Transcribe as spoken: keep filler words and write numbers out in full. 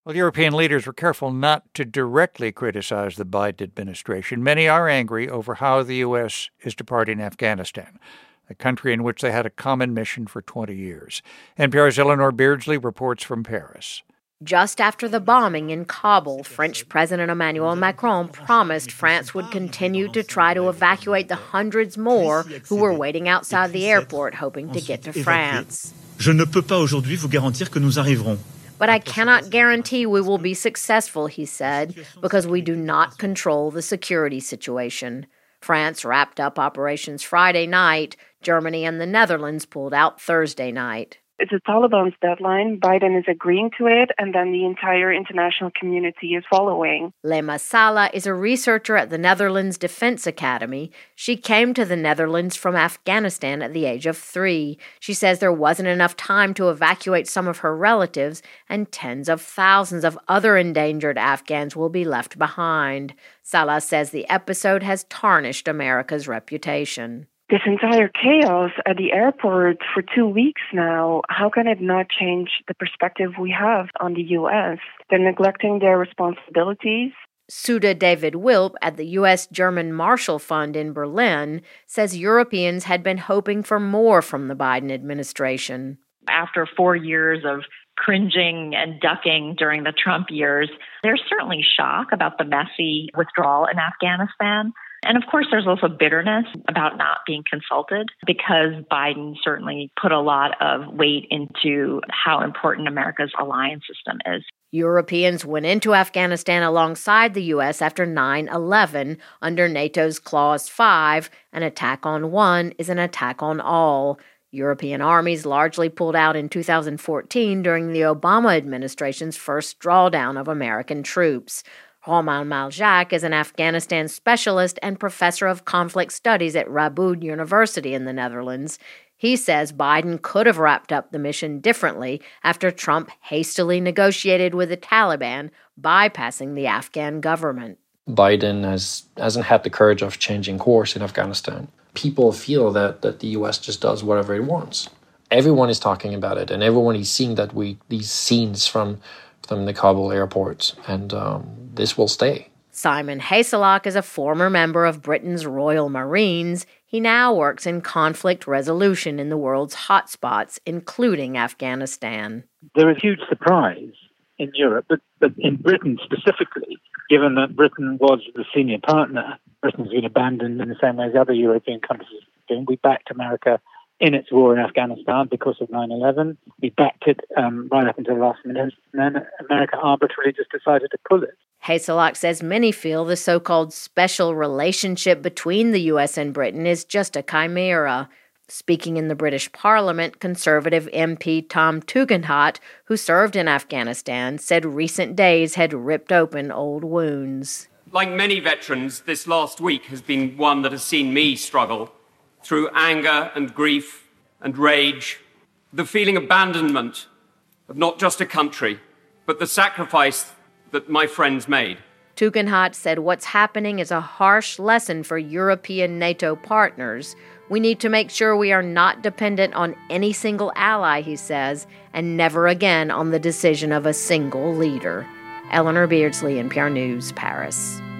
Well, European leaders were careful not to directly criticize the Biden administration. Many are angry over how the U S is departing Afghanistan, a country in which they had a common mission for twenty years. N P R's Eleanor Beardsley reports from Paris. Just after the bombing in Kabul, French President Emmanuel Macron promised France would continue to try to evacuate the hundreds more who were waiting outside the airport hoping to get to France. Je ne peux pas aujourd'hui vous garantir que nous arriverons. But I cannot guarantee we will be successful, he said, because we do not control the security situation. France wrapped up operations Friday night. Germany and the Netherlands pulled out Thursday night. It's the Taliban's deadline. Biden is agreeing to it, and then the entire international community is following. Lema Sala is a researcher at the Netherlands Defense Academy. She came to the Netherlands from Afghanistan at the age of three. She says there wasn't enough time to evacuate some of her relatives, and tens of thousands of other endangered Afghans will be left behind. Sala says the episode has tarnished America's reputation. This entire chaos at the airport for two weeks now, how can it not change the perspective we have on the U S? They're neglecting their responsibilities. Suda David Wilp at the U S German Marshall Fund in Berlin says Europeans had been hoping for more from the Biden administration. After four years of cringing and ducking during the Trump years, there's certainly shock about the messy withdrawal in Afghanistan. And of course, there's also bitterness about not being consulted because Biden certainly put a lot of weight into how important America's alliance system is. Europeans went into Afghanistan alongside the U S after nine eleven under NATO's Clause five. An attack on one is an attack on all. European armies largely pulled out in two thousand fourteen during the Obama administration's first drawdown of American troops. Romain Maljak is an Afghanistan specialist and professor of conflict studies at Radboud University in the Netherlands. He says Biden could have wrapped up the mission differently after Trump hastily negotiated with the Taliban, bypassing the Afghan government. Biden has, hasn't had the courage of changing course in Afghanistan. People feel that, that the U S just does whatever it wants. Everyone is talking about it, and everyone is seeing that we these scenes from from the Kabul airport, and um, this will stay. Simon Haselock is a former member of Britain's Royal Marines. He now works in conflict resolution in the world's hotspots, including Afghanistan. There is huge surprise in Europe, but, but in Britain specifically, given that Britain was the senior partner, Britain's been abandoned in the same way as other European countries have been. We backed America in its war in Afghanistan because of nine eleven. We backed it um, right up until the last minute, and then America arbitrarily just decided to pull it. Haselock says many feel the so-called special relationship between the U S and Britain is just a chimera. Speaking in the British Parliament, Conservative M P Tom Tugendhat, who served in Afghanistan, said recent days had ripped open old wounds. Like many veterans, this last week has been one that has seen me struggle through anger and grief and rage, the feeling of abandonment of not just a country, but the sacrifice that my friends made. Tugendhat said what's happening is a harsh lesson for European NATO partners. We need to make sure we are not dependent on any single ally, he says, and never again on the decision of a single leader. Eleanor Beardsley, N P R News, Paris.